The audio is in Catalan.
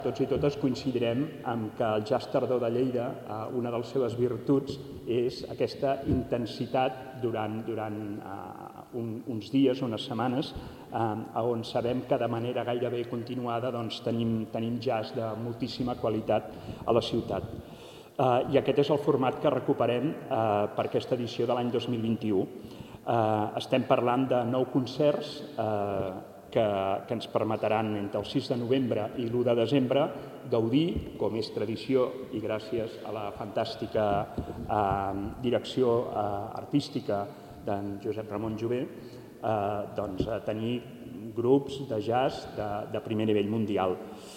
Tots i totes coincidirem en que el Jazz Tardor de Lleida, una de les seves virtuts és aquesta intensitat durant uns dies, unes setmanes, on sabem que de manera gairebé continuada tenim jazz de moltíssima qualitat a la ciutat. I aquest és el format que recuperem per aquesta edició de l'any 2021. Estem parlant de 9 concerts que ens permetran entre el 6 de novembre i l'1 de desembre gaudir, com és tradició i gràcies a la fantàstica direcció artística d'en Josep Ramon Jové, tenir grups de jazz de primer nivell mundial.